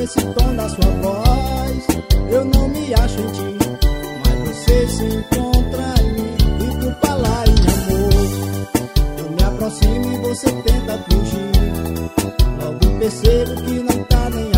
esse tom da sua voz. Eu não me acho em ti, mas você se encontra em mim. E por falar em amor, eu me aproximo e você tenta fugir. Logo percebo que não tá nem